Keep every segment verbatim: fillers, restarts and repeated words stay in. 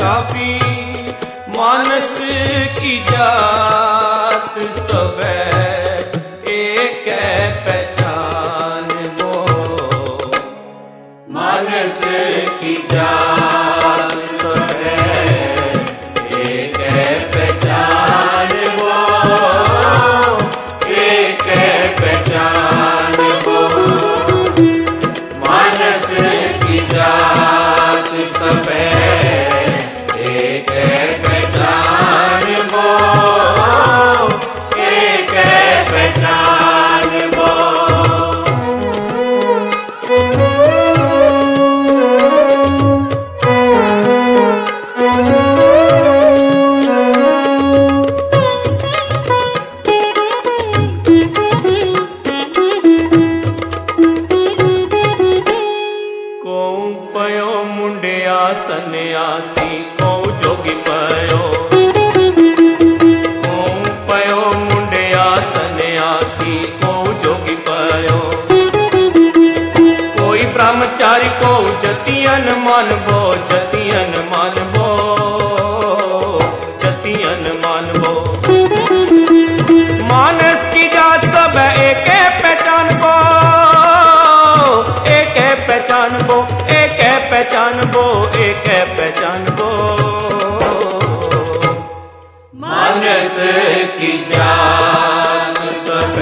शाफी मानस की जात सब एक पहचान वो। मानस की जात सब एक पहचान वो, एक पहचान वो। मानस की जात सब एक पहचान वो, एक पहचान वो। पयो मुंडिया सन्यासी को जोगी पयो, को पयो मुंडिया सन्यासी को जोगी पयो। कोई ब्रह्मचारी को जतियन मानबो, जतियन मानबो, जतियन मानबो। मानस की जात सब एक पहचान बो, एक पहचान बो, एक पहचान बो, एक पहचान बो। मानस की जात सब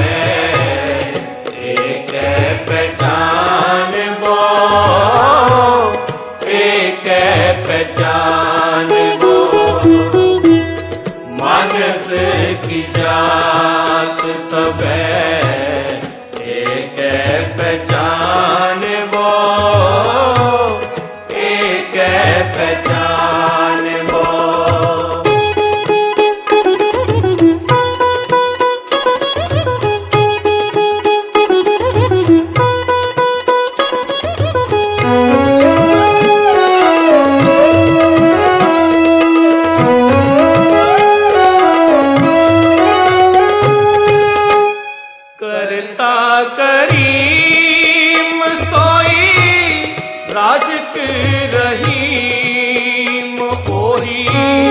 एक पहचान बो, एक पहचान बो। मानस की जात सब एक पहचान वो, एक पहचान वो। करता करीम सोई राजक रहीम ओही।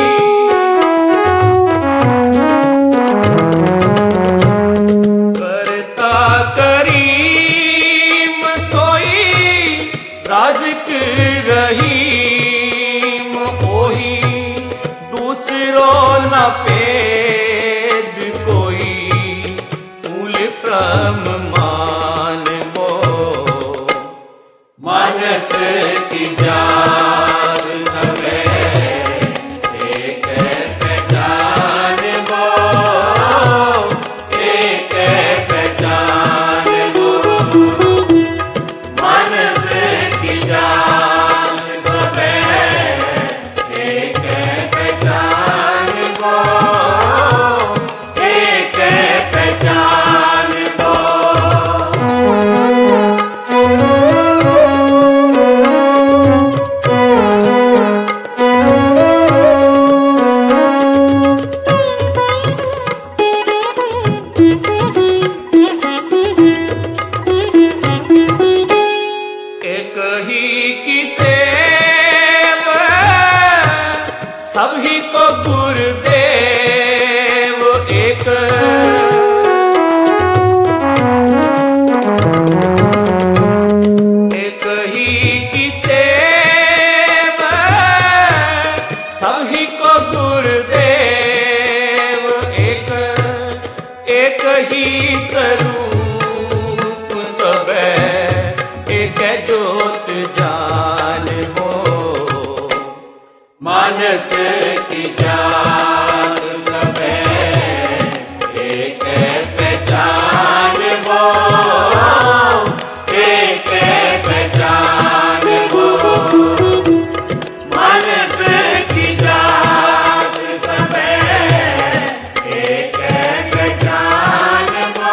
करता करीम सोई राजक रहीम ओही। दूसरो न पेद कोई ब्रह्म मान वो। मानस की जात सब एक पहचान वो, एक पहचान वो। मानस की जात सब एक पहचान वो, एक पहचान वो। एक ही की सेव सभी को गुरुदेव एक। एक ही की सेव सभी को गुरुदेव एक। एक ही स्वरूप सब एक ज्योत जान वो। मानस की जात सब एक पहचान वो, एक पहचान वो। मानस की जात सब एक पहचान वो,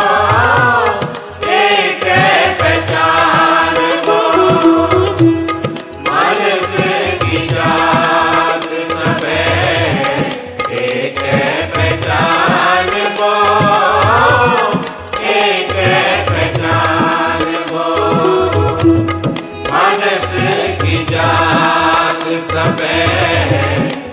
एक पहचान वो। मानस की जात सब है